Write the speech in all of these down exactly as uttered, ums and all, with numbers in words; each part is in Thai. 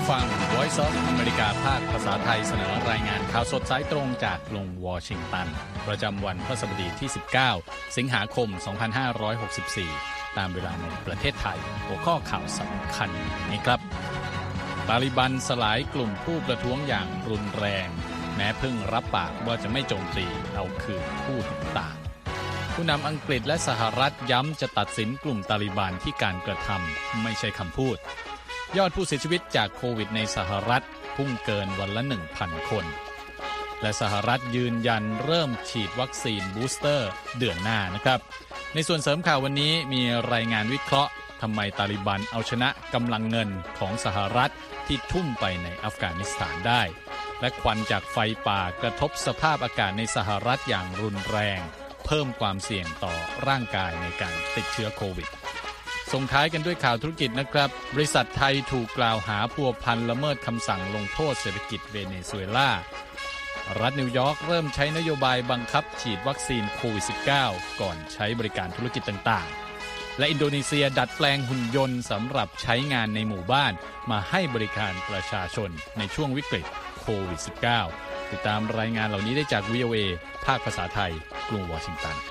ฟัง Voice of America ภาคภาษาไทยเสนอรายงานข่าวสดสายตรงจากกรุงวอชิงตันประจำวันพฤหัสบดีที่สิบเก้าสิงหาคมสองพันห้าร้อยหกสิบสี่ตามเวลาในประเทศไทยหัวข้อข่าวสำคัญนี้ครับตาลิบันสลายกลุ่มผู้ประท้วงอย่างรุนแรงแม้เพิ่งรับปากว่าจะไม่โจมตีเอาคืนผู้เห็นต่างผู้นำอังกฤษและสหรัฐย้ำจะตัดสินกลุ่มตาลิบันที่การกระทำไม่ใช่คำพูดยอดผู้เสียชีวิตจากโควิดในสหรัฐพุ่งเกินวันละ หนึ่งพัน คนและสหรัฐยืนยันเริ่มฉีดวัคซีนบูสเตอร์เดือนหน้านะครับในส่วนเสริมข่าววันนี้มีรายงานวิเคราะห์ทำไมตาลิบันเอาชนะกำลังเงินของสหรัฐที่ทุ่มไปในอัฟกานิสถานได้และควันจากไฟป่ากระทบสภาพอากาศในสหรัฐอย่างรุนแรงเพิ่มความเสี่ยงต่อร่างกายในการติดเชื้อโควิดส่งท้ายกันด้วยข่าวธุรกิจนะครับบริษัทไทยถูกกล่าวหาพัวพันละเมิดคำสั่งลงโทษเศรษฐกิจเวเนซุเอลารัฐนิวยอร์กเริ่มใช้นโยบายบังคับฉีดวัคซีนโควิด สิบเก้า ก่อนใช้บริการธุรกิจต่างๆและอินโดนีเซียดัดแปลงหุ่นยนต์สำหรับใช้งานในหมู่บ้านมาให้บริการประชาชนในช่วงวิกฤตโควิด สิบเก้า ติดตามรายงานเหล่านี้ได้จาก วี โอ เอ ภาคภาษาไทยกรุงวอชิงตัน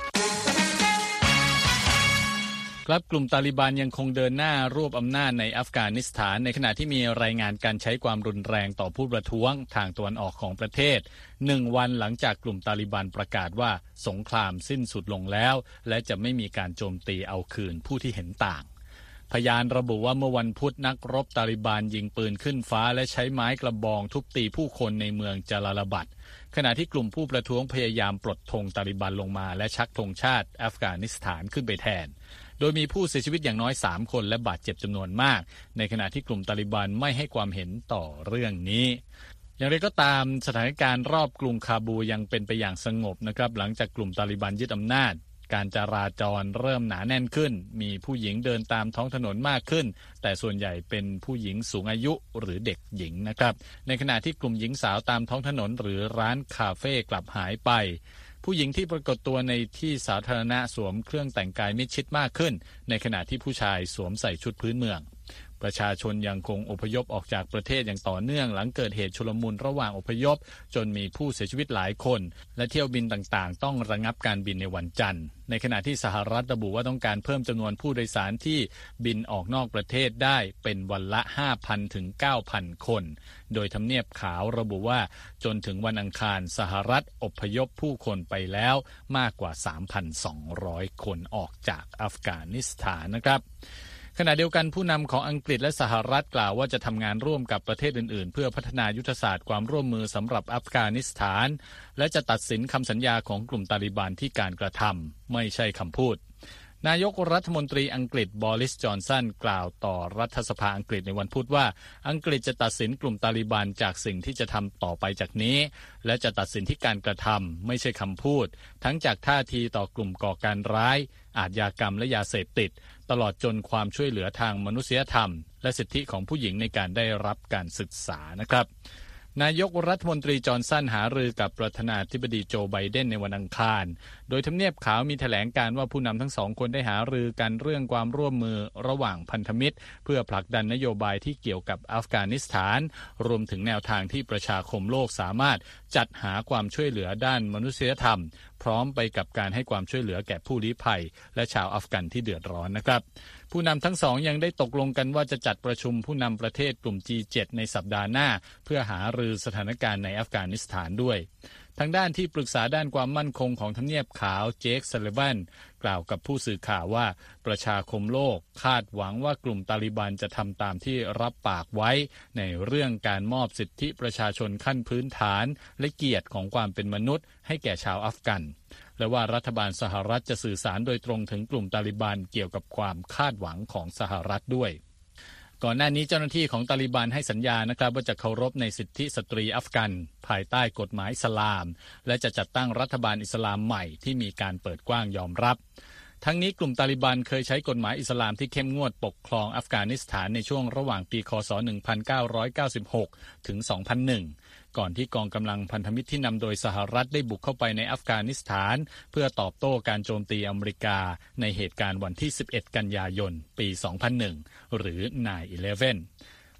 ครับกลุ่มตาลิบันยังคงเดินหน้ารวบอำนาจในอัฟกานิสถานในขณะที่มีรายงานการใช้ความรุนแรงต่อผู้ประท้วงทางตะวันออกของประเทศหนึ่งวันหลังจากกลุ่มตาลิบันประกาศว่าสงครามสิ้นสุดลงแล้วและจะไม่มีการโจมตีเอาคืนผู้ที่เห็นต่างพยานระบุว่าเมื่อวันพุธนักรบตาลิบันยิงปืนขึ้นฟ้าและใช้ไม้กระบองทุบตีผู้คนในเมืองจาลาลาบัดขณะที่กลุ่มผู้ประท้วงพยายามปลดธงตาลิบันลงมาและชักธงชาติอัฟกานิสถานขึ้นไปแทนโดยมีผู้เสียชีวิตอย่างน้อยสามคนและบาดเจ็บจำนวนมากในขณะที่กลุ่มตาลิบันไม่ให้ความเห็นต่อเรื่องนี้อย่างไรก็ตามสถานการณ์รอบกรุงคาบูยังเป็นไปอย่างสงบนะครับหลังจากกลุ่มตาลิบันยึดอำนาจการจราจรเริ่มหนาแน่นขึ้นมีผู้หญิงเดินตามท้องถนนมากขึ้นแต่ส่วนใหญ่เป็นผู้หญิงสูงอายุหรือเด็กหญิงนะครับในขณะที่กลุ่มหญิงสาวตามท้องถนนหรือร้านคาเฟ่กลับหายไปผู้หญิงที่ปรากฏตัวในที่สาธารณะสวมเครื่องแต่งกายมิดชิดมากขึ้นในขณะที่ผู้ชายสวมใส่ชุดพื้นเมืองประชาชนยังคงอพยพออกจากประเทศอย่างต่อเนื่องหลังเกิดเหตุชุลมุนระหว่างอพยพจนมีผู้เสียชีวิตหลายคนและเที่ยวบินต่างๆต้องระงับการบินในวันจันทร์ในขณะที่สหรัฐระบุว่าต้องการเพิ่มจำนวนผู้โดยสารที่บินออกนอกประเทศได้เป็นวันละ ห้าพัน ถึง เก้าพัน คนโดยทำเนียบขาวระบุว่าจนถึงวันอังคารสหรัฐอพยพผู้คนไปแล้วมากกว่า สามพันสองร้อย คนออกจากอัฟกานิสถานนะครับขณะเดียวกันผู้นำของอังกฤษและสหรัฐกล่าวว่าจะทำงานร่วมกับประเทศอื่นๆเพื่อพัฒนายุทธศาสตร์ความร่วมมือสำหรับอัฟกานิสถานและจะตัดสินคำสัญญาของกลุ่มตาลิบันที่การกระทำไม่ใช่คำพูดนายกรัฐมนตรีอังกฤษบอริสจอนสันกล่าวต่อรัฐสภาอังกฤษในวันพุธว่าอังกฤษจะตัดสินกลุ่มตาลิบันจากสิ่งที่จะทำต่อไปจากนี้และจะตัดสินที่การกระทำไม่ใช่คำพูดทั้งจากท่าทีต่อกลุ่มก่อการร้ายอาชญากรรมและยาเสพติดตลอดจนความช่วยเหลือทางมนุษยธรรมและสิทธิของผู้หญิงในการได้รับการศึกษานะครับนายกรัฐมนตรีจอห์นสันหารือกับประธานาธิบดีโจไบเดนในวันอังคารโดยทำเนียบขาวมีแถลงการว่าผู้นำทั้งสองคนได้หารือกันเรื่องความร่วมมือระหว่างพันธมิตรเพื่อผลักดันนโยบายที่เกี่ยวกับอัฟกานิสถานรวมถึงแนวทางที่ประชาคมโลกสามารถจัดหาความช่วยเหลือด้านมนุษยธรรมพร้อมไปกับการให้ความช่วยเหลือแก่ผู้ลี้ภัยและชาวอัฟกันที่เดือดร้อนนะครับผู้นำทั้งสองยังได้ตกลงกันว่าจะจัดประชุมผู้นำประเทศกลุ่ม จี เจ็ด ในสัปดาห์หน้าเพื่อหารือสถานการณ์ในอัฟกานิสถานด้วยทางด้านที่ปรึกษาด้านความมั่นคงของทำเนียบขาวเจคซัลลิแวนกล่าวกับผู้สื่อข่าวว่าประชาคมโลกคาดหวังว่ากลุ่มตาลิบันจะทำตามที่รับปากไว้ในเรื่องการมอบสิทธิประชาชนขั้นพื้นฐานและเกียรติของความเป็นมนุษย์ให้แก่ชาวอัฟกันและว่ารัฐบาลสหรัฐจะสื่อสารโดยตรงถึงกลุ่มตาลิบันเกี่ยวกับความคาดหวังของสหรัฐด้วยก่อนหน้านี้เจ้าหน้าที่ของตาลิบันให้สัญญานะครับว่าจะเคารพในสิทธิสตรีอัฟกันภายใต้กฎหมายอิสลามและจะจัดตั้งรัฐบาลอิสลามใหม่ที่มีการเปิดกว้างยอมรับทั้งนี้กลุ่มตาลิบันเคยใช้กฎหมายอิสลามที่เข้มงวดปกครองอัฟกานิสถานในช่วงระหว่างปีคศหนึ่งพันเก้าร้อยเก้าสิบหกถึงสองพันหนึ่งก่อนที่กองกำลังพันธมิตรที่นำโดยสหรัฐได้บุกเข้าไปในอัฟกานิสถานเพื่อตอบโต้การโจมตีอเมริกาในเหตุการณ์วันที่สิบเอ็ดกันยายนปีสองพันหนึ่งหรือ ไนน์ อีเลฟเว่น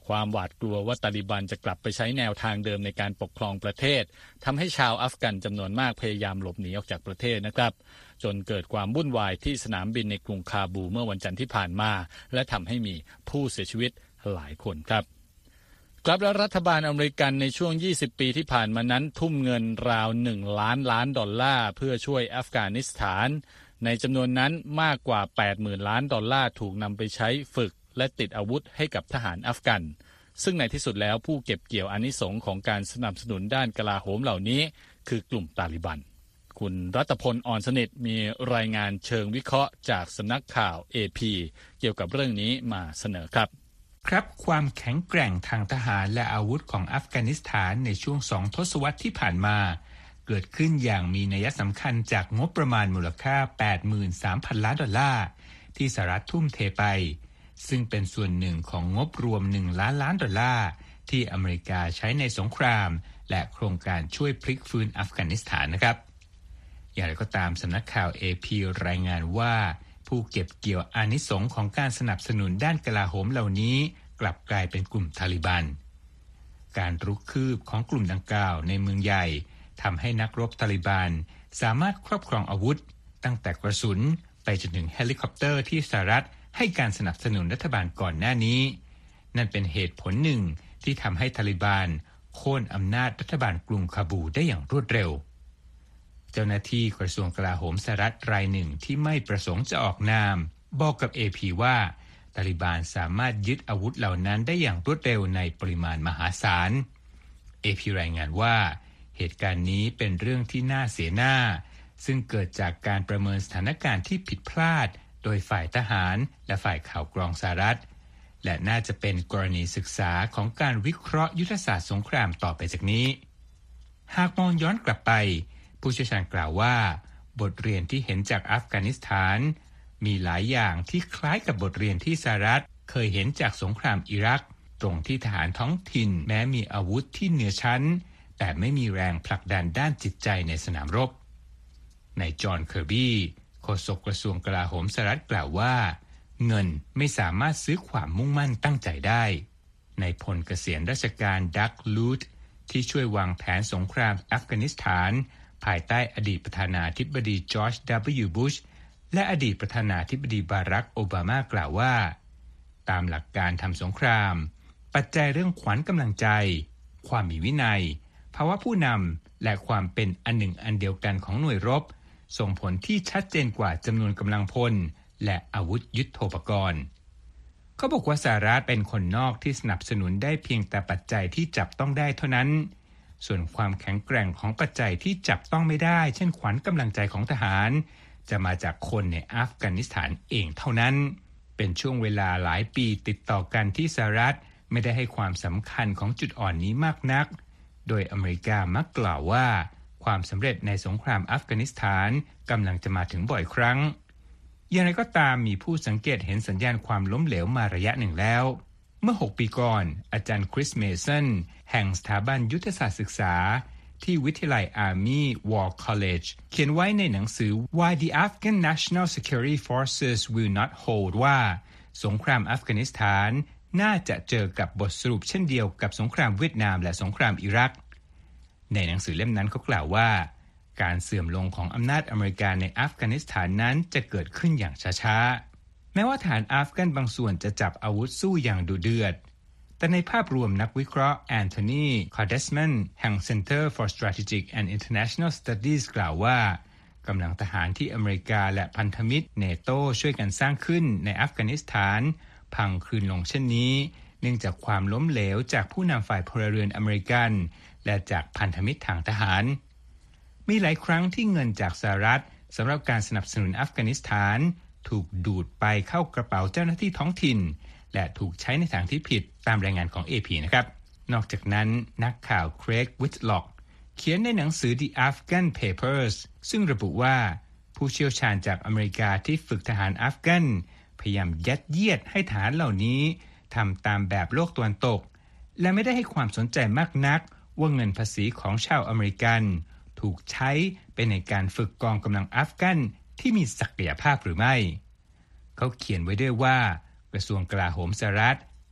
ความหวาดกลัวว่าตาลิบันจะกลับไปใช้แนวทางเดิมในการปกครองประเทศทำให้ชาวอัฟกันจำนวนมากพยายามหลบหนีออกจากประเทศนะครับจนเกิดความวุ่นวายที่สนามบินในกรุงคาบูเมื่อวันจันทร์ที่ผ่านมาและทำให้มีผู้เสียชีวิตหลายคนครับกลับแล้วรัฐบาลอเมริกันในช่วงยี่สิบปีที่ผ่านมานั้นทุ่มเงินราวหนึ่งล้านล้านดอลลาร์เพื่อช่วยอัฟกานิสถานในจำนวนนั้นมากกว่า แปดหมื่น ล้านดอลลาร์ถูกนำไปใช้ฝึกและติดอาวุธให้กับทหารอัฟกันซึ่งในที่สุดแล้วผู้เก็บเกี่ยวอานิสงส์ของการสนับสนุนด้านกลาโหมเหล่านี้คือกลุ่มตาลิบันคุณรัตพล อ่อนสนิทมีรายงานเชิงวิเคราะห์จากสำนักข่าว เอ พี เกี่ยวกับเรื่องนี้มาเสนอครับครับความแข็งแกร่งทางทหารและอาวุธของอัฟกานิสถานในช่วงสองทศวรรษที่ผ่านมาเกิดขึ้นอย่างมีนัยสำคัญจากงบประมาณมูลค่า แปดหมื่นสามพัน ล้านดอลลาร์ที่สหรัฐทุ่มเทไปซึ่งเป็นส่วนหนึ่งของงบรวมหนึ่งล้านล้านดอลลาร์ที่อเมริกาใช้ในสงครามและโครงการช่วยพลิกฟื้นอัฟกานิสถานนะครับอย่างไรก็ตามสำนักข่าว เอ พี รายงานว่าผู้เก็บเกี่ยวอานิสงส์ของการสนับสนุนด้านกลาโหมเหล่านี้กลับกลายเป็นกลุ่มตาลิบันการรุกคืบของกลุ่มดังกล่าวในเมืองใหญ่ทำให้นักรบตาลิบันสามารถครอบครองอาวุธตั้งแต่กระสุนไปจนถึงเฮลิคอปเตอร์ที่สหรัฐให้การสนับสนุนรัฐบาลก่อนหน้านี้นั่นเป็นเหตุผลหนึ่งที่ทำให้ตาลิบันโค่นอำนาจรัฐบาลกรุงคาบูได้อย่างรวดเร็วเจ้าหน้าที่กระทรวงกลาโหมสหรัฐรายหนึ่งที่ไม่ประสงค์จะออกนามบอกกับ เอ พี ว่าตาลิบันสามารถยึดอาวุธเหล่านั้นได้อย่างรวดเร็วในปริมาณมหาศาล เอ พี รายงานว่าเหตุการณ์นี้เป็นเรื่องที่น่าเสียหน้าซึ่งเกิดจากการประเมินสถานการณ์ที่ผิดพลาดโดยฝ่ายทหารและฝ่ายข่าวกรองสหรัฐและน่าจะเป็นกรณีศึกษาของการวิเคราะห์ยุทธศาสตร์สงครามต่อไปจากนี้หากมองย้อนกลับไปผู้เชี่ยวชาญกล่าวว่าบทเรียนที่เห็นจากอัฟกานิสถานมีหลายอย่างที่คล้ายกับบทเรียนที่สหรัฐเคยเห็นจากสงครามอิรักตรงที่ทหารท้องถิ่นแม้มีอาวุธที่เหนือชั้นแต่ไม่มีแรงผลักดันด้านจิตใจในสนามรบนายจอห์นเคอร์บี้โฆษกกระทรวงกลาโหมสหรัฐกล่าวว่าเงินไม่สามารถซื้อความมุ่งมั่นตั้งใจได้นายพลเกษียณราชการดักลูธที่ช่วยวางแผนสงครามอัฟกานิสถานภายใต้อดีตประธานาธิบดีจอร์จ ดับเบิลยู บุชและอดีตประธานาธิบดีบารักโอบามากล่าวว่าตามหลักการทำสงครามปัจจัยเรื่องขวัญกำลังใจความมีวินัยภาวะผู้นำและความเป็นอันหนึ่งอันเดียวกันของหน่วยรบส่งผลที่ชัดเจนกว่าจำนวนกำลังพลและอาวุธยุทโธปกรณ์เขาบอกว่าสหรัฐเป็นคนนอกที่สนับสนุนได้เพียงแต่ปัจจัยที่จับต้องได้เท่านั้นส่วนความแข็งแกร่งของปัจจัยที่จับต้องไม่ได้เช่นขวัญกำลังใจของทหารจะมาจากคนในอัฟกานิสถานเองเท่านั้นเป็นช่วงเวลาหลายปีติดต่อกันที่สหรัฐไม่ได้ให้ความสำคัญของจุดอ่อนนี้มากนักโดยอเมริกามักกล่าวว่าความสำเร็จในสงครามอัฟกานิสถานกำลังจะมาถึงบ่อยครั้งอย่างไรก็ตามมีผู้สังเกตเห็นสัญญาณความล้มเหลวมาระยะหนึ่งแล้วเมื่อหกปีก่อนอาจารย์คริสเมสันแห่งสถาบันยุทธศาสตร์ศึกษาที่วิทยาลัย Army War College เขียนไว้ในหนังสือ Why the Afghan National Security Forces Will Not Hold ว่าสงครามอัฟกานิสถานน่าจะเจอกับบทสรุปเช่นเดียวกับสงครามเวียดนามและสงครามอิรักในหนังสือเล่มนั้นเขากล่าวว่าการเสื่อมลงของอำนาจอเมริกาในอัฟกานิสถานนั้นจะเกิดขึ้นอย่างช้าๆแม้ว่าฐานอัฟกันบางส่วนจะจับอาวุธสู้อย่างดุเดือดแต่ในภาพรวมนักวิเคราะห์แอนโทนีคาร์เดสแมนแห่ง Center for Strategic and International Studies กล่าวว่ากำลังทหารที่อเมริกาและพันธมิตรเนโตช่วยกันสร้างขึ้นในอัฟกานิสถานพังคลืนลงเช่นนี้เนื่องจากความล้มเหลวจากผู้นำฝ่ายพลเรือนอเมริกันและจากพันธมิตรทางทหารมีหลายครั้งที่เงินจากสหรัฐสำหรับการสนับสนุนอัฟกานิสถานถูกดูดไปเข้ากระเป๋าเจ้าหน้าที่ท้องถิ่นและถูกใช้ในทางที่ผิดตามรายงานของ เอ พี นะครับนอกจากนั้นนักข่าวเครกวิทล็อกเขียนในหนังสือ The Afghan Papers ซึ่งระบุว่าผู้เชี่ยวชาญจากอเมริกาที่ฝึกทหารอัฟกันพยายามยัดเยียดให้ทหารเหล่านี้ทำตามแบบโลกตะวันตกและไม่ได้ให้ความสนใจมากนักว่าเงินภาษีของชาวอเมริกันถูกใช้ไปในการฝึกกองกำลังอัฟกันที่มีศักยภาพหรือไม่เขาเขียนไว้ด้วยว่ากระทรวงกลาโหมสหรัฐ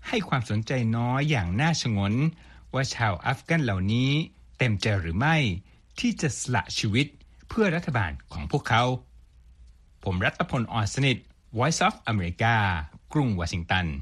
ให้ความสนใจน้อยอย่างน่าชงนว่าชาวอัฟกันเหล่านี้เต็มใจหรือไม่ที่จะสละชีวิตเพื่อรัฐบาลของพวกเขาผมรัตพล อ่อนสนิท Voice of America กรุงวอชิงตัน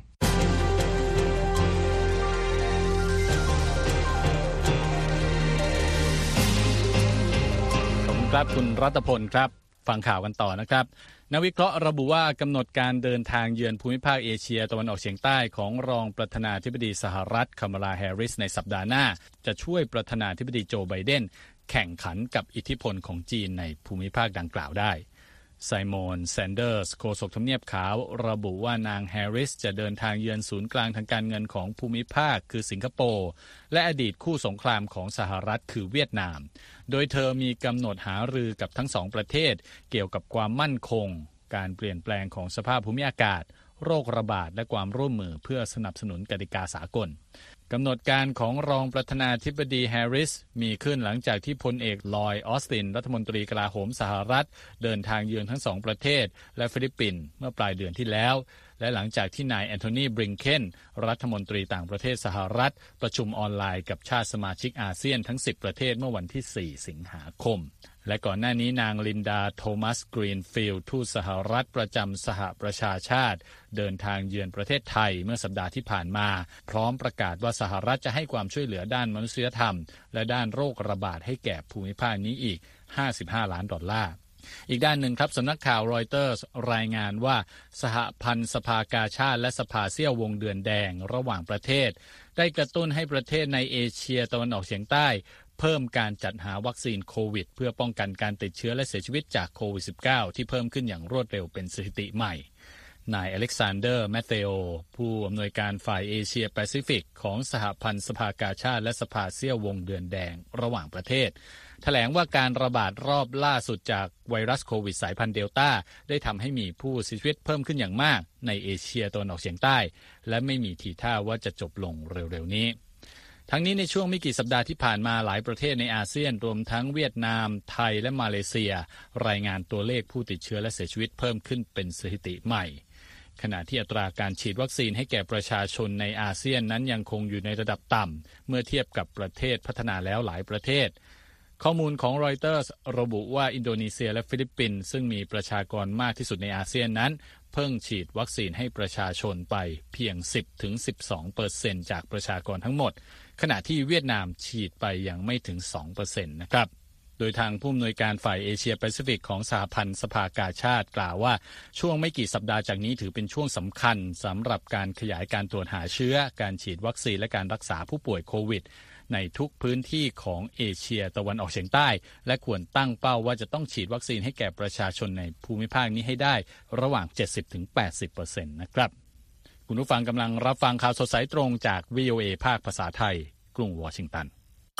ขอบคุณครับคุณรัตพลครับฟังข่าวกันต่อนะครับนักวิเคราะห์ระบุว่ากำหนดการเดินทางเยือนภูมิภาคเอเชียตะวันออกเฉียงใต้ของรองประธานาธิบดีสหรัฐคามาลาแฮร์ริสในสัปดาห์หน้าจะช่วยประธานาธิบดีโจไบเดนแข่งขันกับอิทธิพลของจีนในภูมิภาคดังกล่าวได้ไซมอนแซนเดอร์สโฆษกทำเนียบขาวระบุว่านางแฮร์ริสจะเดินทางเยือนศูนย์กลางทางการเงินของภูมิภาคคือสิงคโปร์และอดีตคู่สงครามของสหรัฐคือเวียดนามโดยเธอมีกำหนดหารือกับทั้งสองประเทศเกี่ยวกับความมั่นคงการเปลี่ยนแปลงของสภาพภูมิอากาศโรคระบาดและความร่วมมือเพื่อสนับสนุนกติกาสากลกำหนดการของรองประธานาธิบดีแฮร์ริสมีขึ้นหลังจากที่พลเอกลอยด์ ออสตินรัฐมนตรีกลาโหมสหรัฐเดินทางเยือนทั้งสองประเทศและฟิลิปปินส์เมื่อปลายเดือนที่แล้วและหลังจากที่นายแอนโทนีบริงเคนรัฐมนตรีต่างประเทศสหรัฐประชุมออนไลน์กับชาติสมาชิกอาเซียนทั้งสิบประเทศเมื่อวันที่สี่สิงหาคมและก่อนหน้านี้นางลินดาโทมัสกรีนฟิลด์ทูตสหรัฐประจำสหประชาชาติเดินทางเยือนประเทศไทยเมื่อสัปดาห์ที่ผ่านมาพร้อมประกาศว่าสหรัฐจะให้ความช่วยเหลือด้านมนุษยธรรมและด้านโรคระบาดให้แก่ภูมิภาคนี้อีกห้าสิบห้าล้านดอลลาร์อีกด้านหนึ่งครับสำนักข่าวรอยเตอร์สรายงานว่าสหพันธ์สภากาชาติและสภาเซี่ยววงเดือนแดงระหว่างประเทศได้กระตุ้นให้ประเทศในเอเชียตะวันออกเฉียงใต้เพิ่มการจัดหาวัคซีนโควิดเพื่อป้องกันการติดเชื้อและเสียชีวิตจากโควิด สิบเก้า ที่เพิ่มขึ้นอย่างรวดเร็วเป็นสถิติใหม่นายอเล็กซานเดอร์แมตเตโอผู้อำนวยการฝ่ายเอเชียแปซิฟิกของสหพันธ์สภากาชาติและสภาเซี่ยววงเดือนแดงระหว่างประเทศแถลงว่าการระบาดรอบล่าสุดจากไวรัสโควิดสายพันธุ์เดลต้าได้ทำให้มีผู้เสียชีวิตเพิ่มขึ้นอย่างมากในเอเชียตะวันออกเฉียงใต้และไม่มีทีท่าว่าจะจบลงเร็วๆนี้ทั้งนี้ในช่วงไม่กี่สัปดาห์ที่ผ่านมาหลายประเทศในอาเซียนรวมทั้งเวียดนามไทยและมาเลเซียรายงานตัวเลขผู้ติดเชื้อและเสียชีวิตเพิ่มขึ้นเป็นสถิติใหม่ขณะที่อัตราการฉีดวัคซีนให้แก่ประชาชนในอาเซียนนั้นยังคงอยู่ในระดับต่ำเมื่อเทียบกับประเทศพัฒนาแล้วหลายประเทศข้อมูลของรอยเตอร์สระบุว่าอินโดนีเซียและฟิลิปปินส์ซึ่งมีประชากรมากที่สุดในอาเซียนนั้นเพิ่งฉีดวัคซีนให้ประชาชนไปเพียง สิบถึงสิบสองเปอร์เซ็นต์ จากประชากรทั้งหมดขณะที่เวียดนามฉีดไปยังไม่ถึง สองเปอร์เซ็นต์ นะครับโดยทางผู้อำนวยการฝ่ายเอเชียแปซิฟิกของสหพันธ์สภากาชาติกล่าวว่าช่วงไม่กี่สัปดาห์จากนี้ถือเป็นช่วงสำคัญสำหรับการขยายการตรวจหาเชื้อการฉีดวัคซีนและการรักษาผู้ป่วยโควิดในทุกพื้นที่ของเอเชียตะวันออกเฉียงใต้และควรตั้งเป้าว่าจะต้องฉีดวัคซีนให้แก่ประชาชนในภูมิภาคนี้ให้ได้ระหว่าง เจ็ดสิบถึงแปดสิบเปอร์เซ็นต์ นะครับคุณผู้ฟังกำลังรับฟังข่าวสดสายตรงจาก วี โอ เอ ภาคภาษาไทยกรุงวอชิงตัน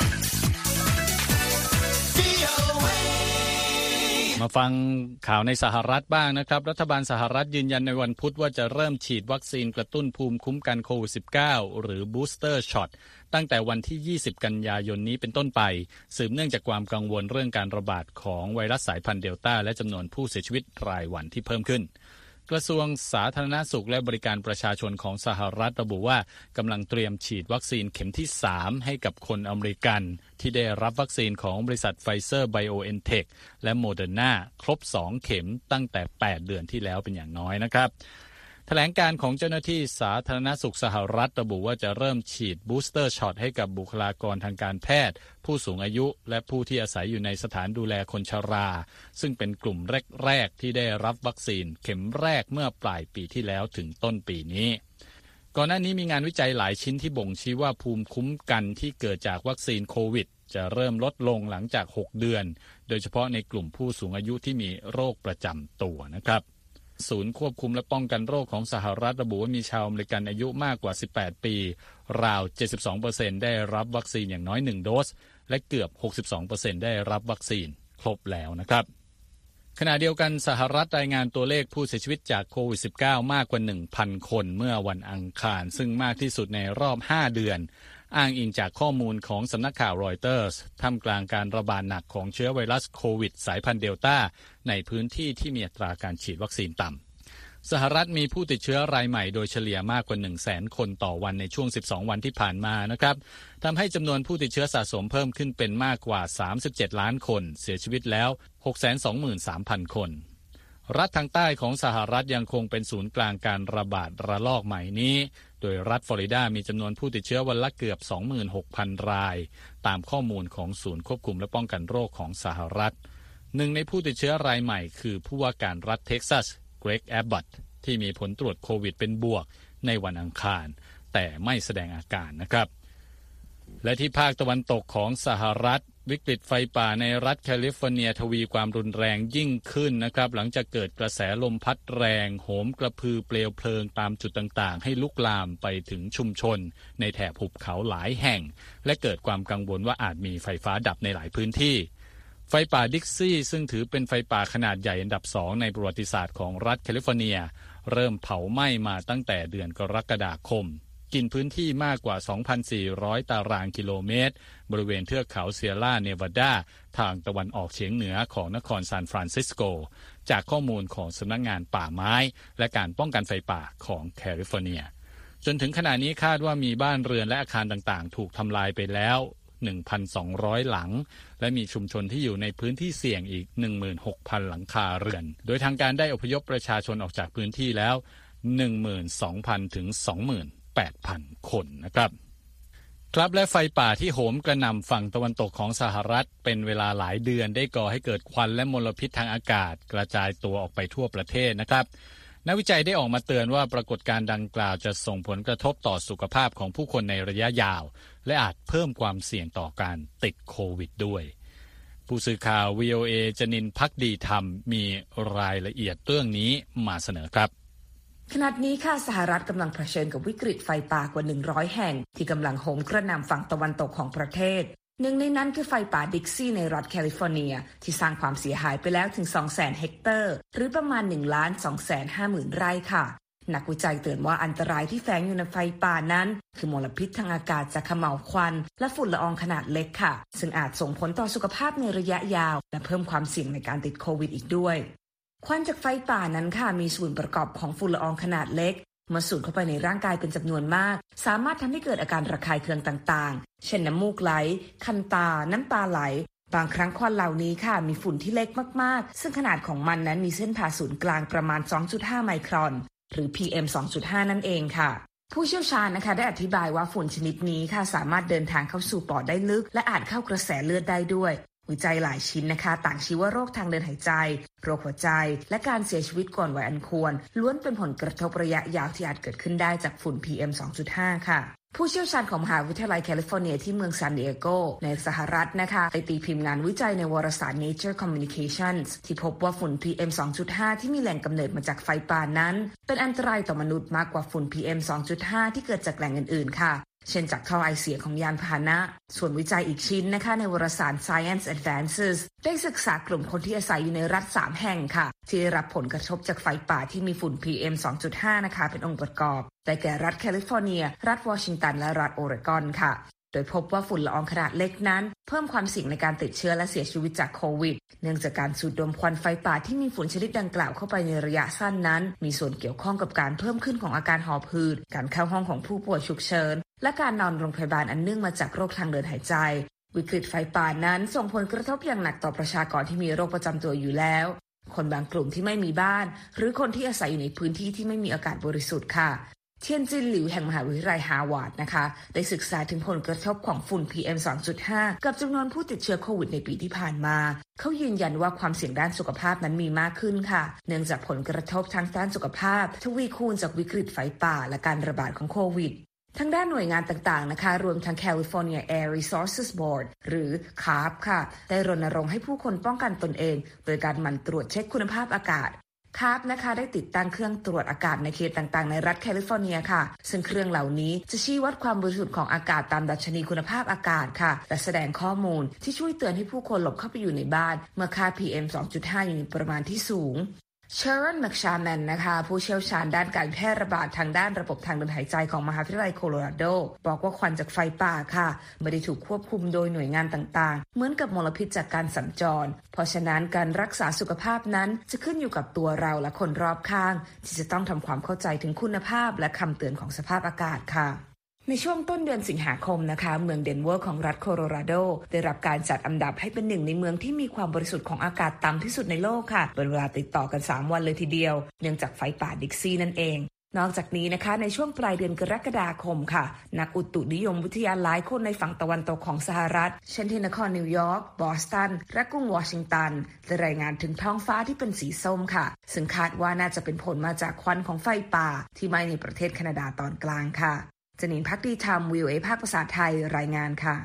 มาฟังข่าวในสหรัฐบ้างนะครับรัฐบาลสหรัฐยืนยันในวันพุธว่าจะเริ่มฉีดวัคซีนกระตุ้นภูมิคุ้มกันโควิด สิบเก้า หรือ Booster Shot ตั้งแต่วันที่ยี่สิบกันยายนนี้เป็นต้นไปสืบเนื่องจากความกังวลเรื่องการระบาดของไวรัสสายพันธุ์เดลต้าและจำนวนผู้เสียชีวิตรายวันที่เพิ่มขึ้นกระทรวงสาธารณสุขและบริการประชาชนของสหรัฐระบุว่ากำลังเตรียมฉีดวัคซีนเข็มที่สามให้กับคนอเมริกันที่ได้รับวัคซีนของบริษัทไฟเซอร์ไบโอเอ็นเทคและโมเดอร์นาครบสองเข็มตั้งแต่แปดเดือนที่แล้วเป็นอย่างน้อยนะครับแถลงการของเจ้าหน้าที่สาธารณสุขสหรัฐระบุว่าจะเริ่มฉีดบูสเตอร์ช็อตให้กับบุคลากรทางการแพทย์ผู้สูงอายุและผู้ที่อาศัยอยู่ในสถานดูแลคนชราซึ่งเป็นกลุ่มแรกๆที่ได้รับวัคซีนเข็มแรกเมื่อปลายปีที่แล้วถึงต้นปีนี้ก่อนหน้านี้มีงานวิจัยหลายชิ้นที่บ่งชี้ว่าภูมิคุ้มกันที่เกิดจากวัคซีนโควิดจะเริ่มลดลงหลังจากหกเดือนโดยเฉพาะในกลุ่มผู้สูงอายุที่มีโรคประจำตัวนะครับศูนย์ควบคุมและป้องกันโรคของสหรัฐระบุว่ามีชาวอเมริกันอายุมากกว่าสิบแปดปีราว เจ็ดสิบสองเปอร์เซ็นต์ ได้รับวัคซีนอย่างน้อยหนึ่งโดสและเกือบ หกสิบสองเปอร์เซ็นต์ ได้รับวัคซีนครบแล้วนะครับขณะเดียวกันสหรัฐรายงานตัวเลขผู้เสียชีวิตจากโควิด สิบเก้า มากกว่า หนึ่งพัน คนเมื่อวันอังคารซึ่งมากที่สุดในรอบห้าเดือนอ้างอิงจากข้อมูลของสำนักข่าวรอยเตอร์สท่ามกลางการระบาดหนักของเชื้อไวรัสโควิดสายพันธุ์เดลต้าในพื้นที่ที่มีอัตราการฉีดวัคซีนต่ำสหรัฐมีผู้ติดเชื้อรายใหม่โดยเฉลี่ยมากกว่า หนึ่งแสน คนต่อวันในช่วงสิบสองวันที่ผ่านมานะครับทำให้จำนวนผู้ติดเชื้อสะสมเพิ่มขึ้นเป็นมากกว่าสามสิบเจ็ดล้านคนเสียชีวิตแล้ว หกแสนสองหมื่นสามพัน คนรัฐทางใต้ของสหรัฐยังคงเป็นศูนย์กลางการระบาดระลอกใหม่นี้โดยรัฐฟลอริดามีจำนวนผู้ติดเชื้อวันละเกือบ สองหมื่นหกพัน รายตามข้อมูลของศูนย์ควบคุมและป้องกันโรคของสหรัฐหนึ่งในผู้ติดเชื้อรายใหม่คือผู้ว่าการรัฐเท็กซัสเกรกแอบบอตที่มีผลตรวจโควิดเป็นบวกในวันอังคารแต่ไม่แสดงอาการนะครับและที่ภาคตะวันตกของสหรัฐวิกฤตไฟป่าในรัฐแคลิฟอร์เนียทวีความรุนแรงยิ่งขึ้นนะครับหลังจากเกิดกระแสลมพัดแรงโหมกระพือเปลวเพลิงตามจุดต่างๆให้ลุกลามไปถึงชุมชนในแถบหุบเขาหลายแห่งและเกิดความกังวลว่าอาจมีไฟฟ้าดับในหลายพื้นที่ไฟป่าดิกซี่ซึ่งถือเป็นไฟป่าขนาดใหญ่อันดับสองในประวัติศาสตร์ของรัฐแคลิฟอร์เนียเริ่มเผาไหม้มาตั้งแต่เดือนกรกฎาคมกินพื้นที่มากกว่า สองพันสี่ร้อย ตารางกิโลเมตรบริเวณเทือกเขาเซียร่าเนวาดาทางตะวันออกเฉียงเหนือของนครซานฟรานซิสโกจากข้อมูลของสำนักงานป่าไม้และการป้องกันไฟป่าของแคลิฟอร์เนียจนถึงขณะนี้คาดว่ามีบ้านเรือนและอาคารต่างๆถูกทำลายไปแล้ว หนึ่งพันสองร้อย หลังและมีชุมชนที่อยู่ในพื้นที่เสี่ยงอีก หนึ่งหมื่นหกพัน หลังคาเรือนโดยทางการได้อพยพประชาชนออกจากพื้นที่แล้ว หนึ่งหมื่นสองพัน ถึง สองหมื่นแปดพัน คนนะครับครับและไฟป่าที่โหมกระหน่ำฝั่งตะวันตกของสหรัฐเป็นเวลาหลายเดือนได้ก่อให้เกิดควันและมลพิษทางอากาศกระจายตัวออกไปทั่วประเทศนะครับนักวิจัยได้ออกมาเตือนว่าปรากฏการณ์ดังกล่าวจะส่งผลกระทบต่อสุขภาพของผู้คนในระยะยาวและอาจเพิ่มความเสี่ยงต่อการติดโควิดด้วยผู้สื่อข่าว วี โอ เอ จนินท์ ภักดีธรรมมีรายละเอียดเรื่องนี้มาเสนอครับขณะนี้ค่ะสหรัฐกำลังเผชิญกับวิกฤตไฟป่ากว่าหนึ่งร้อยแห่งที่กำลังโหมกระหน่ำฝั่งตะวันตกของประเทศหนึ่งในนั้นคือไฟป่าดิกซี่ในรัฐแคลิฟอร์เนียที่สร้างความเสียหายไปแล้วถึง สองแสน เฮกเตอร์หรือประมาณ หนึ่งล้านสองแสนห้าหมื่น ไร่ค่ะนักวิจัยเตือนว่าอันตรายที่แฝงอยู่ในไฟป่านั้นคือมลพิษทางอากาศจากเขม่าวควันและฝุ่นละอองขนาดเล็กค่ะซึ่งอาจส่งผลต่อสุขภาพในระยะยาวและเพิ่มความเสี่ยงในการติดโควิดอีกด้วยควันจากไฟป่านั้นค่ะมีส่วนประกอบของฝุ่นละอองขนาดเล็กเมื่อสูดเข้าไปในร่างกายเป็นจำนวนมากสามารถทำให้เกิดอาการระคายเคืองต่างๆเช่นน้ำมูกไหลคันตาน้ำตาไหลบางครั้งควันเหล่านี้ค่ะมีฝุ่นที่เล็กมากๆซึ่งขนาดของมันนั้นมีเส้นผ่าศูนย์กลางประมาณ สองจุดห้า ไมครอนหรือ พี เอ็ม สองจุดห้า นั่นเองค่ะผู้เชี่ยวชาญนะคะได้อธิบายว่าฝุ่นชนิดนี้ค่ะสามารถเดินทางเข้าสู่ปอดได้ลึกและอาจเข้ากระแสเลือดได้ด้วยวิจัยหลายชิ้นนะคะต่างชี้ว่าโรคทางเดินหายใจโรคหัวใจและการเสียชีวิตก่อนวัยอันควรล้วนเป็นผลกระทบระยะยาวที่อาจเกิดขึ้นได้จากฝุ่น พี เอ็ม สองจุดห้า ค่ะผู้เชี่ยวชาญของมหาวิทยาลัยแคลิฟอร์เนียที่เมืองซานดิเอโกในสหรัฐนะคะได้ตีพิมพ์งานวิจัยในวารสาร Nature Communications ที่พบว่าฝุ่น พี เอ็ม สองจุดห้า ที่มีแหล่งกำเนิดมาจากไฟป่านั้นเป็นอันตรายต่อมนุษย์มากกว่าฝุ่น พี เอ็ม สองจุดห้า ที่เกิดจากแหล่งอื่นๆค่ะเช่นจากท่อไอเสียของยานพาหนะส่วนวิจัยอีกชิ้นนะคะในวารสาร Science Advances ได้ศึกษากลุ่มคนที่อาศัยอยู่ในรัฐสามแห่งค่ะที่ได้รับผลกระทบจากไฟป่าที่มีฝุ่น พี เอ็ม สองจุดห้า นะคะเป็นองค์ประกอบได้แก่รัฐแคลิฟอร์เนียรัฐวอชิงตันและรัฐโอเรกอนค่ะโดยพบว่าฝุ่นละอองขนาดเล็กนั้นเพิ่มความเสี่ยงในการติดเชื้อและเสียชีวิตจากโควิดเนื่องจากการสูดดมควันไฟป่าที่มีฝุ่นชนิดดังกล่าวเข้าไปในระยะสั้นนั้นมีส่วนเกี่ยวข้องกับการเพิ่มขึ้นของอาการหอบหืดการเข้าห้องของผู้ป่วยฉุกเฉินและการนอนโรงพยาบาลอันเนื่องมาจากโรคทางเดินหายใจวิกฤตไฟป่านั้นส่งผลกระทบอย่างหนักต่อประชากรที่มีโรคประจำตัวอยู่แล้วคนบางกลุ่มที่ไม่มีบ้านหรือคนที่อาศัยอยู่ในพื้นที่ที่ไม่มีอากาศบริสุทธิ์ค่ะเทียนจินหลิวแห่งมหาวิทยาลัยฮาร์วาร์ดนะคะได้ศึกษาถึงผลกระทบของฝุ่น พี เอ็ม สองจุดห้า กับจำนวนผู้ติดเชื้อโควิดในปีที่ผ่านมาเขายืนยันว่าความเสี่ยงด้านสุขภาพนั้นมีมากขึ้นค่ะเนื่องจากผลกระทบทางด้านสุขภาพทวีคูณจากวิกฤตไฟป่าและการระบาดของโควิดทางด้านหน่วยงานต่างๆนะคะรวมทั้ง California Air Resources Board หรือ ซี เอ พี ค่ะได้รณรงค์ให้ผู้คนป้องกันตนเองโดยการหมั่นตรวจเช็คคุณภาพอากาศซี เอ พี นะคะได้ติดตั้งเครื่องตรวจอากาศในเขตต่างๆในรัฐแคลิฟอร์เนียค่ะซึ่งเครื่องเหล่านี้จะชี้วัดความบริสุทธิ์ของอากาศตามดัชนีคุณภาพอากาศค่ะและแสดงข้อมูลที่ช่วยเตือนให้ผู้คนหลบเข้าไปอยู่ในบ้านเมื่อค่า พี เอ็ม สองจุดห้า อยู่ในประมาณที่สูงเชอรอน แมคชาแมนนะคะผู้เชี่ยวชาญด้านการแพร่ระบาดทางด้านระบบทางเดินหายใจของมหาวิทยาลัยโคโลราโดบอกว่าควันจากไฟป่าค่ะไม่ได้ถูกควบคุมโดยหน่วยงานต่างๆเหมือนกับมลพิษจากการสัญจรเพราะฉะนั้นการรักษาสุขภาพนั้นจะขึ้นอยู่กับตัวเราและคนรอบข้างที่จะต้องทำความเข้าใจถึงคุณภาพและคำเตือนของสภาพอากาศค่ะในช่วงต้นเดือนสิงหาคมนะคะเมืองเดนเวอร์ของรัฐโคโลราโดได้รับการจัดอันดับให้เป็นหนึ่งในเมืองที่มีความบริสุทธิ์ของอากาศต่ำที่สุดในโลกค่ะเป็นเวลาติดต่อกันสามวันเลยทีเดียวเนื่องจากไฟป่าดิกซี่นั่นเองนอกจากนี้นะคะในช่วงปลายเดือนกรกฎาคมค่ะนักอุตุนิยมวิทยาหลายคนในฝั่งตะวันตกของสหรัฐเช่นที่นครนิวยอร์กบอสตันและกรุงวอชิงตันได้รายงานถึงท้องฟ้าที่เป็นสีส้มค่ะซึ่งคาดว่าน่าจะเป็นผลมาจากควันของไฟป่าที่ไหม้ในประเทศแคนาดาตอนกลางค่ะจนินภักดีธรรม วี โอ เอ ภาคภาษาไทยรายงานค่ะ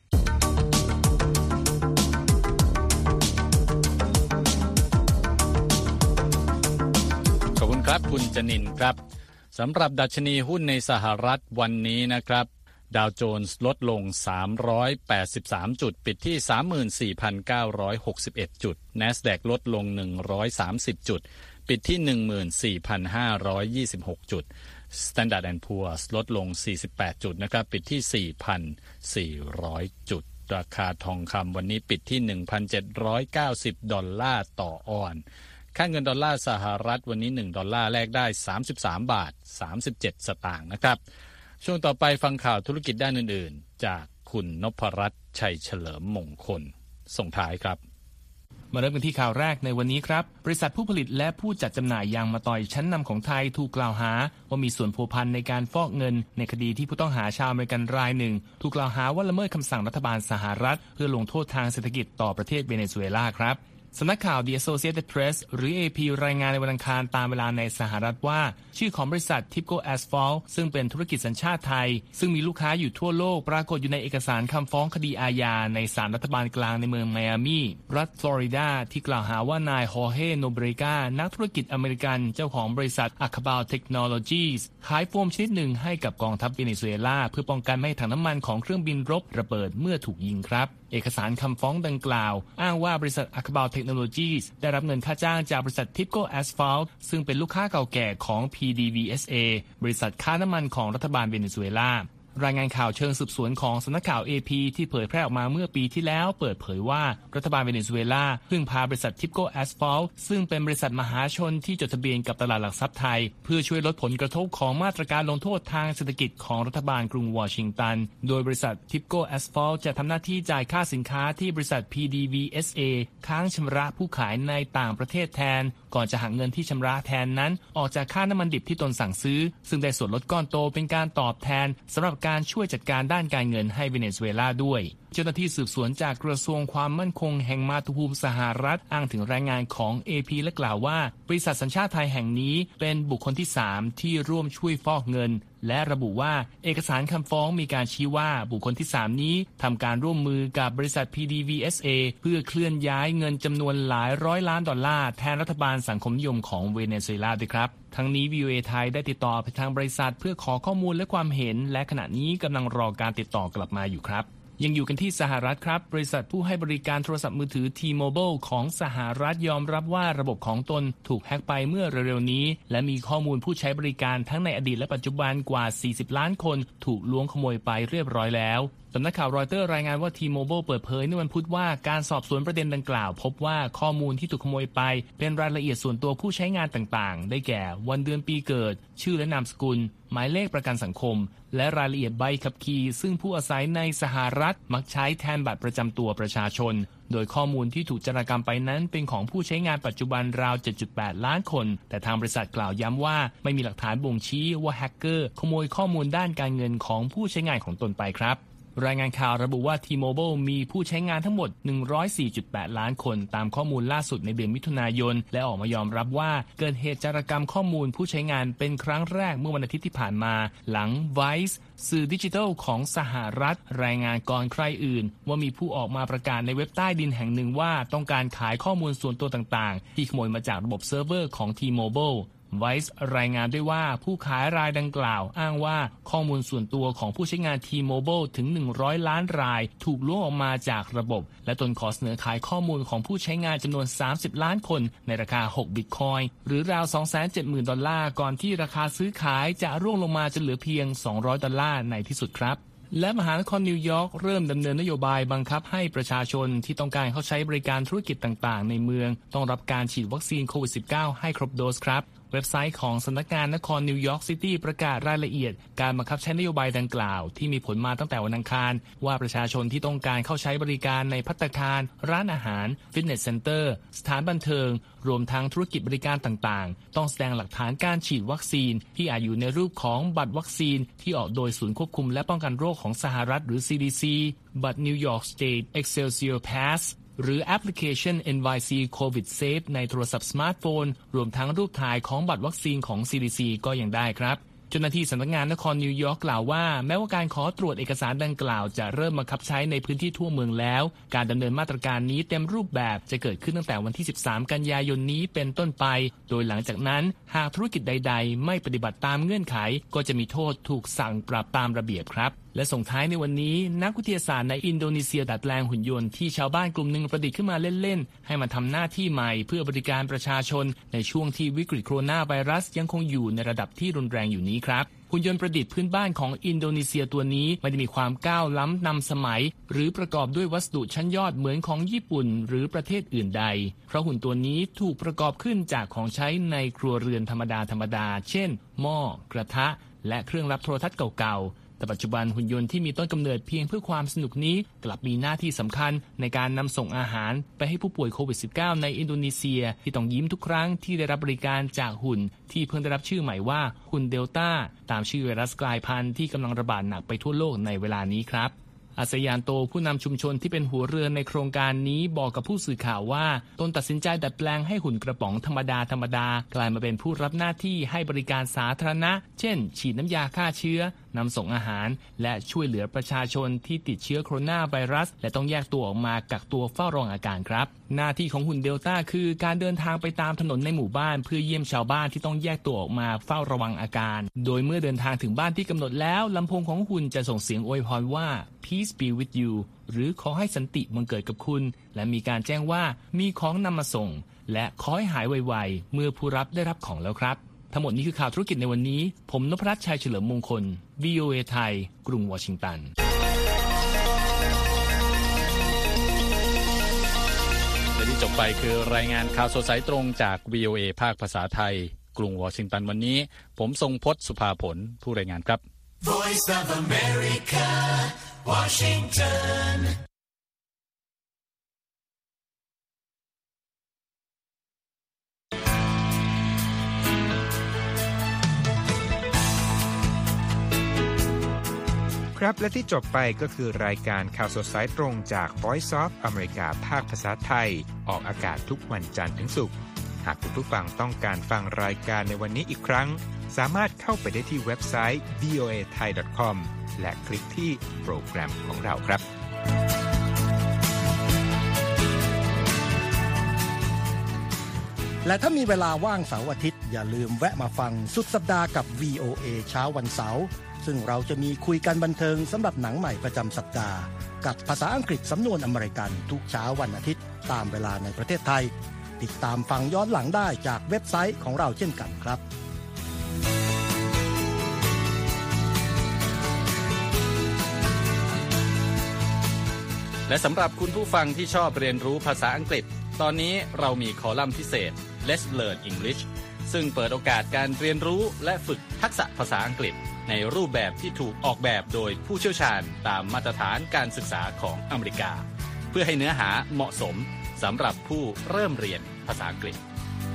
ขอบคุณครับคุณจนินครับสำหรับดัชนีหุ้นในสหรัฐวันนี้นะครับดาวโจนส์ลดลงสามร้อยแปดสิบสามจุดปิดที่ สามหมื่นสี่พันเก้าร้อยหกสิบเอ็ด จุด NASDAQ ลดลงหนึ่งร้อยสามสิบจุดปิดที่ หนึ่งหมื่นสี่พันห้าร้อยยี่สิบหก จุดStandard แอนด์ Poor's ลดลงสี่สิบแปดจุดนะครับปิดที่ สี่พันสี่ร้อย จุดราคาทองคำวันนี้ปิดที่ หนึ่งพันเจ็ดร้อยเก้าสิบ ดอลลาร์ต่อออนซ์ค่าเงินดอลลาร์สหรัฐวันนี้หนึ่งดอลลาร์แลกได้สามสิบสามบาทสามสิบเจ็ดสตางค์นะครับช่วงต่อไปฟังข่าวธุรกิจด้านอื่นๆจากคุณนพรัตน์ชัยเฉลิมมงคลส่งท้ายครับมาเริ่มกันที่ข่าวแรกในวันนี้ครับบริษัทผู้ผลิตและผู้จัดจำหน่ายยางมะตอยชั้นนำของไทยถูกกล่าวหาว่ามีส่วนพัวพันในการฟอกเงินในคดีที่ผู้ต้องหาชาวอเมริกันรายหนึ่งถูกกล่าวหาว่าละเมิดคำสั่งรัฐบาลสหรัฐเพื่อลงโทษทางเศรษฐกิจต่อประเทศเวเนซุเอลาครับสำนักข่าว The Associated Press หรือ เอ พี รายงานในวันอังคารตามเวลาในสหรัฐว่าชื่อของบริษัท Tipco Asphalt ซึ่งเป็นธุรกิจสัญชาติไทยซึ่งมีลูกค้าอยู่ทั่วโลกปรากฏอยู่ในเอกสารคำฟ้องคดีอาญาในศาลรัฐบาลกลางในเมืองไมอามีรัฐฟลอริดาที่กล่าวหาว่านายฮอร์เฮ โนเบรกานักธุรกิจอเมริกันเจ้าของบริษัท Acabal Technologies ขายโฟมชนิดหนึ่งให้กับกองทัพเวเนซุเอลาเพื่อป้องกันไม่ให้ถังน้ำมันของเครื่องบินรบระเบิดเมื่อถูกยิงครับเอกสารคำฟ้องดังกล่าวอ้างว่าบริษัท Acabal Technologies ได้รับเงินค่าจ้างจากบริษัท Tipco Asphalt ซึ่งเป็นลูกค้าเก่าแก่ของ พี ดี วี เอส เอ บริษัทค้าน้ำมันของรัฐบาลเวเนซุเอลารายงานข่าวเชิงสืบสวนของสำนักข่าว เอ พี ที่เผยแพร่ออกมาเมื่อปีที่แล้วเปิดเผยว่ารัฐบาลเวเนซุเอลาพึ่งพาบริษัท Tipco Asphalt ซึ่งเป็นบริษัทมหาชนที่จดทะเบียนกับตลาดหลักทรัพย์ไทยเพื่อช่วยลดผลกระทบของมาตรการลงโทษทางเศรษฐกิจของรัฐบาลกรุงวอชิงตันโดยบริษัท Tipco Asphalt จะทำหน้าที่จ่ายค่าสินค้าที่บริษัท พี ดี วี เอส เอ ค้างชำระผู้ขายในต่างประเทศแทนก่อนจะหักเงินที่ชำระแทนนั้นออกจากค่าน้ำมันดิบที่ตนสั่งซื้อซึ่งได้ส่วนลดก้อนโตเป็นการตอบแทนสำหรับการช่วยจัดการด้านการเงินให้เวเนซุเอลาด้วยเจ้าหน้าที่สืบสวนจากกระทรวงความมั่นคงแห่งมาตุภูมิสหรัฐอ้างถึงรายงานของ เอ พี และกล่าวว่าบริษัทสัญชาติไทยแห่งนี้เป็นบุคคลที่สามที่ร่วมช่วยฟอกเงินและระบุว่าเอกสารคำฟ้องมีการชี้ว่าบุคคลที่สามนี้ทำการร่วมมือกับบริษัท พี ดี วี เอส เอ เพื่อเคลื่อนย้ายเงินจำนวนหลายร้อยล้านดอลลาร์แทนรัฐบาลสังคมนิยมของเวเนซุเอลาด้วยครับทั้งนี้ วี โอ เอ ไทยได้ติดต่อไปทางบริษัทเพื่อขอข้อมูลและความเห็นและขณะนี้กำลังรอการติดต่อกลับมาอยู่ครับยังอยู่กันที่สหรัฐครับบริษัทผู้ให้บริการโทรศัพท์มือถือ T-Mobile ของสหรัฐยอมรับว่าระบบของตนถูกแฮ็กไปเมื่อเร็วๆนี้และมีข้อมูลผู้ใช้บริการทั้งในอดีตและปัจจุบันกว่าสี่สิบล้านคนถูกล้วงขโมยไปเรียบร้อยแล้วสำนักข่าวรอยเตอร์รายงานว่า T-Mobile เปิดเผยในวันพุธว่าการสอบสวนประเด็นดังกล่าวพบว่าข้อมูลที่ถูกขโมยไปเป็นรายละเอียดส่วนตัวผู้ใช้งานต่างๆได้แก่วันเดือนปีเกิดชื่อและนามสกุลหมายเลขประกันสังคมและรายละเอียดใบขับขี่ซึ่งผู้อาศัยในสหรัฐมักใช้แทนบัตรประจำตัวประชาชนโดยข้อมูลที่ถูกจารกรรมไปนั้นเป็นของผู้ใช้งานปัจจุบันราว เจ็ดจุดแปดล้านคนแต่ทางบริษัทกล่าวย้ำว่าไม่มีหลักฐานบ่งชี้ว่าแฮกเกอร์ขโมยข้อมูลด้านการเงินของผู้ใช้งานของตนไปครับรายงานข่าวระบุว่า T-Mobile มีผู้ใช้งานทั้งหมด หนึ่งร้อยสี่จุดแปด ล้านคนตามข้อมูลล่าสุดในเดือนมิถุนายนและออกมายอมรับว่าเกิดเหตุจารกรรมข้อมูลผู้ใช้งานเป็นครั้งแรกเมื่อวันอาทิตย์ที่ผ่านมาหลัง Vice สื่อดิจิทัลของสหรัฐรายงานก่อนใครอื่นว่ามีผู้ออกมาประกาศในเว็บใต้ดินแห่งหนึ่งว่าต้องการขายข้อมูลส่วนตัวต่างๆที่ขโมยมาจากระบบเซิร์ฟเวอร์ของ T-Mobile Vice รายงานด้วยว่าผู้ขายรายดังกล่าวอ้างว่าข้อมูลส่วนตัวของผู้ใช้งาน T-Mobile ถึงหนึ่งร้อยล้านรายถูกล้วงออกมาจากระบบและตนขอเสนอขายข้อมูลของผู้ใช้งานจำนวนสามสิบล้านคนในราคาหก Bitcoin หรือราว สองแสนเจ็ดหมื่น ดอลลาร์ก่อนที่ราคาซื้อขายจะร่วงลงมาจนเหลือเพียงสองร้อยดอลลาร์ในที่สุดครับและมหานครนิวยอร์กเริ่มดำเนินนโยบายบังคับให้ประชาชนที่ต้องการเข้าใช้บริการธุรกิจต่างๆในเมืองต้องรับการฉีดวัคซีนโควิด สิบเก้า ให้ครบโดสครับเว็บไซต์ของสำนักงานนครนิวยอร์กซิตี้ประกาศรายละเอียดการบังคับใช้นโยบายดังกล่าวที่มีผลมาตั้งแต่วันอังคารว่าประชาชนที่ต้องการเข้าใช้บริการในภัตตาคารร้านอาหารฟิตเนสเซ็นเตอร์สถานบันเทิงรวมทั้งธุรกิจบริการต่างๆต้องแสดงหลักฐานการฉีดวัคซีนที่อาจอยู่ในรูปของบัตรวัคซีนที่ออกโดยศูนย์ควบคุมและป้องกันโรคของสหรัฐหรือ ซี ดี ซี บัตร New York State Excelsior Passหรือแอปพลิเคชัน เอ็น วาย ซี COVID Safe ในโทรศัพท์สมาร์ทโฟนรวมทั้งรูปถ่ายของบัตรวัคซีนของ ซี ดี ซี ก็ยังได้ครับเจ้าหน้าที่สำนักงานนครนิวยอร์กกล่าวว่าแม้ว่าการขอตรวจเอกสารดังกล่าวจะเริ่มบังคับใช้ในพื้นที่ทั่วเมืองแล้วการดำเนินมาตรการนี้เต็มรูปแบบจะเกิดขึ้นตั้งแต่วันที่สิบสามกันยายนนี้เป็นต้นไปโดยหลังจากนั้นหากธุรกิจใดๆไม่ปฏิบัติตามเงื่อนไขก็จะมีโทษถูกสั่งปรับตามระเบียบครับและส่งท้ายในวันนี้นักวิทยาศาสตร์ในอินโดนีเซียดัดแปลงหุ่นยนต์ที่ชาวบ้านกลุ่มหนึ่งประดิษฐ์ขึ้นมาเล่นๆให้มาทำหน้าที่ใหม่เพื่อบริการประชาชนในช่วงที่วิกฤตโคโรนาไวรัสยังคงอยู่ในระดับที่รุนแรงอยู่นี้ครับหุ่นยนต์ประดิษฐ์พื้นบ้านของอินโดนีเซียตัวนี้ไม่ได้มีความก้าวล้ำนำสมัยหรือประกอบด้วยวัสดุชั้นยอดเหมือนของญี่ปุ่นหรือประเทศอื่นใดเพราะหุ่นตัวนี้ถูกประกอบขึ้นจากของใช้ในครัวเรือนธรรมดาธรรมดาเช่นหม้อกระทะและเครื่องรับโทรทัศน์เก่าๆแต่ปัจจุบันหุ่นยนต์ที่มีต้นกำเนิดเพียงเพื่อความสนุกนี้กลับมีหน้าที่สำคัญในการนำส่งอาหารไปให้ผู้ป่วยโควิด สิบเก้า ในอินโดนีเซียที่ต้องยิ้มทุกครั้งที่ได้รับบริการจากหุ่นที่เพิ่งได้รับชื่อใหม่ว่าหุ่นเดลต้าตามชื่อไวรัสกลายพันธุ์ที่กำลังระบาดหนักไปทั่วโลกในเวลานี้ครับอาสยานโตผู้นำชุมชนที่เป็นหัวเรือในโครงการนี้บอกกับผู้สื่อข่าวว่าตนตัดสินใจดัดแปลงให้หุ่นกระป๋องธรรมดาธรรมดากลายมาเป็นผู้รับหน้าที่ให้บริการสาธารณะเช่นฉีดน้ำยาฆ่าเชื้อนำส่งอาหารและช่วยเหลือประชาชนที่ติดเชื้อโคโรนาไวรัสและต้องแยกตัวออกมากักตัวเฝ้าระวังอาการครับหน้าที่ของหุ่นเดลต้าคือการเดินทางไปตามถนนในหมู่บ้านเพื่อเยี่ยมชาวบ้านที่ต้องแยกตัวออกมาเฝ้าระวังอาการโดยเมื่อเดินทางถึงบ้านที่กำหนดแล้วลำโพงของหุ่นจะส่งเสียงอวยพรว่า Peace be with you หรือขอให้สันติบังเกิดกับคุณและมีการแจ้งว่ามีของนำมาส่งและขอให้หายไวๆเมื่อผู้รับได้รับของแล้วครับทั้งหมดนี้คือข่าวธุรกิจในวันนี้ผมนพรัตน์ชัยเฉลิมมงคล วี โอ เอ ไทยกรุงวอชิงตันและที่จบไปคือรายงานข่าวสดสายตรงจาก วี โอ เอ ภาคภาษาไทยกรุงวอชิงตันวันนี้ผมทรงพจน์สุภาผลผู้รายงานครับ Voice of America Washington ครับและที่จบไปก็คือรายการข่าวสดสายตรงจาก Voice of America ภาคภาษาไทยออกอากาศทุกวันจันทร์ถึงศุกร์หากคุณผู้ฟังต้องการฟังรายการในวันนี้อีกครั้งสามารถเข้าไปได้ที่เว็บไซต์ วี โอ เอ ไทย ดอท คอม และคลิกที่โปรแกรมของเราครับและถ้ามีเวลาว่างเสาร์อาทิตย์อย่าลืมแวะมาฟังสุดสัปดาห์กับ วี โอ เอ เช้าวันเสาร์ซึ่งเราจะมีคุยกันบันเทิงสำหรับหนังใหม่ประจำสัปดาห์กับภาษาอังกฤษสำนวนอเมริกันทุกเช้าวันอาทิตย์ตามเวลาในประเทศไทยติดตามฟังย้อนหลังได้จากเว็บไซต์ของเราเช่นกันครับและสำหรับคุณผู้ฟังที่ชอบเรียนรู้ภาษาอังกฤษตอนนี้เรามีคอลัมน์พิเศษ Let's Learn English ซึ่งเปิดโอกาสการเรียนรู้และฝึกทักษะภาษาอังกฤษในรูปแบบที่ถูกออกแบบโดยผู้เชี่ยวชาญตามมาตรฐานการศึกษาของอเมริกาเพื่อให้เนื้อหาเหมาะสมสำหรับผู้เริ่มเรียนภาษาอังกฤษ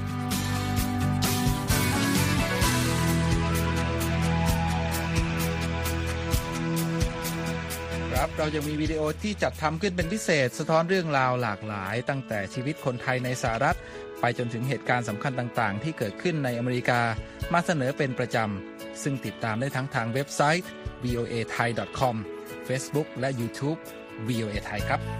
ครับเรายังมีวิดีโอที่จัดทำขึ้นเป็นพิเศษสะท้อนเรื่องราวหลากหลายตั้งแต่ชีวิตคนไทยในสหรัฐไปจนถึงเหตุการณ์สำคัญต่างๆที่เกิดขึ้นในอเมริกามาเสนอเป็นประจำซึ่งติดตามได้ทั้งทางเว็บไซต์ วี โอ เอ ไทย ดอท คอม Facebook และ YouTube วี โอ เอ ไทยครับ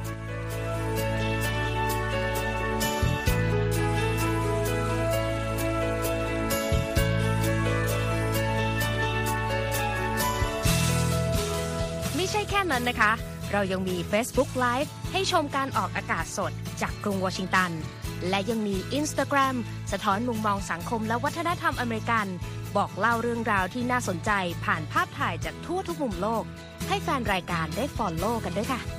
ใช่แค่นั้นนะคะเรายังมี Facebook Live ให้ชมการออกอากาศสดจากกรุงวอชิงตันและยังมี Instagram สะท้อนมุมมองสังคมและวัฒนธรรมอเมริกันบอกเล่าเรื่องราวที่น่าสนใจผ่านภาพถ่ายจากทั่วทุกมุมโลกให้แฟนรายการได้ follow กันด้วยค่ะ